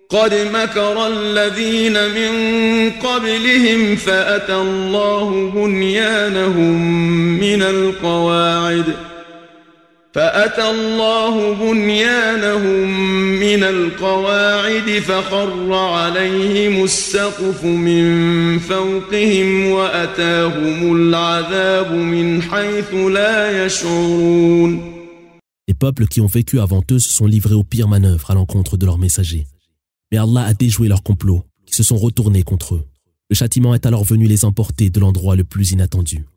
قد مكر الذين من قبلهم فأتى الله بنيانهم من القواعد فخر عليهم السقف من فوقهم وأتاهم العذاب من حيث لا يشعرون. Les peuples qui ont vécu avant eux se sont livrés aux pires manœuvres à l'encontre de leurs messagers. Mais Allah a déjoué leurs complots, qui se sont retournés contre eux. Le châtiment est alors venu les emporter de l'endroit le plus inattendu.